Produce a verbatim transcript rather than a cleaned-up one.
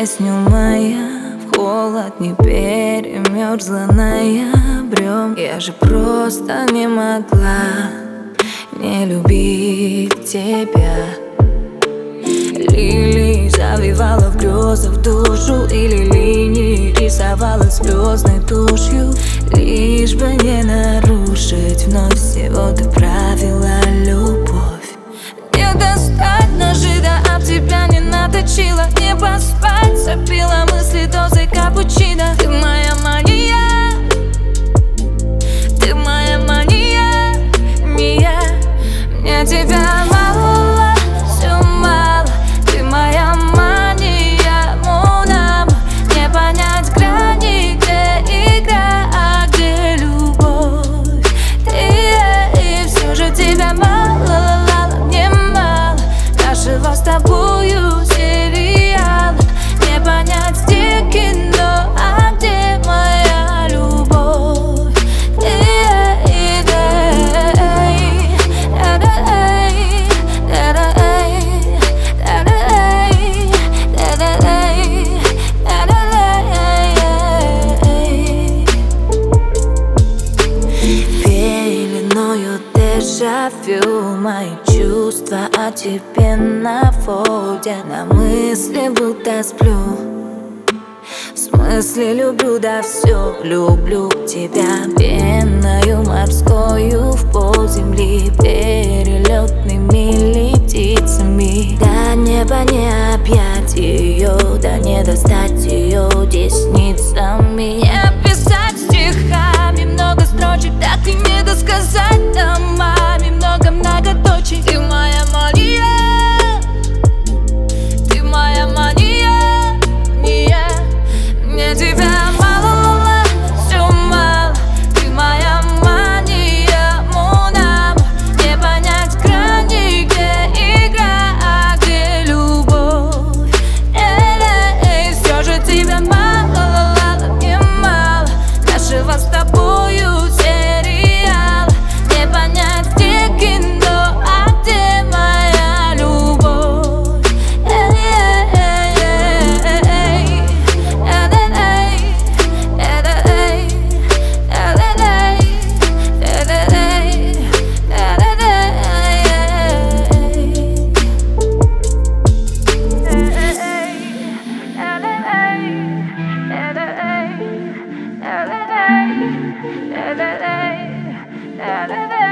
песню моя в холод не перемерзла ноябрем. Я же просто не могла не любить тебя. Лилии завивала в грезах душу, или линии рисовала звездной тушью, лишь бы не нарушить вновь всего-то правила любовь. Не достать ножи, да об тебя не наточила, не поспать, запила мысли дозой капучино. Ты моя мания, ты моя мания, не я. Мне тебя мало, все мало. Ты моя мания, мунам. Не понять грани, где игра, а где любовь. Ты и все же тебя мало, лала, мне мало нашего с тобою сериала. Не понять, где кино, а где моя любовь. Дежавю, мои чувства о тебе наводят на мысли, будто сплю. В смысле люблю, да все люблю тебя. Пеною морскою в пол земли, перелетными птицами. До неба не объять ее, да не достать ее десницами. Не описать стихами много строчек, так и не досказать домами много многоточий. Ты моя мания, ты моя мания, не я. Мне тебя мало, все мало. Ты моя мания, мунам. Не понять грани, где игра, а где любовь. Эй, все же тебя мало, лала, мне мало нашего с тобою сериала. Не понять, где кино, а где моя любовь. Da da da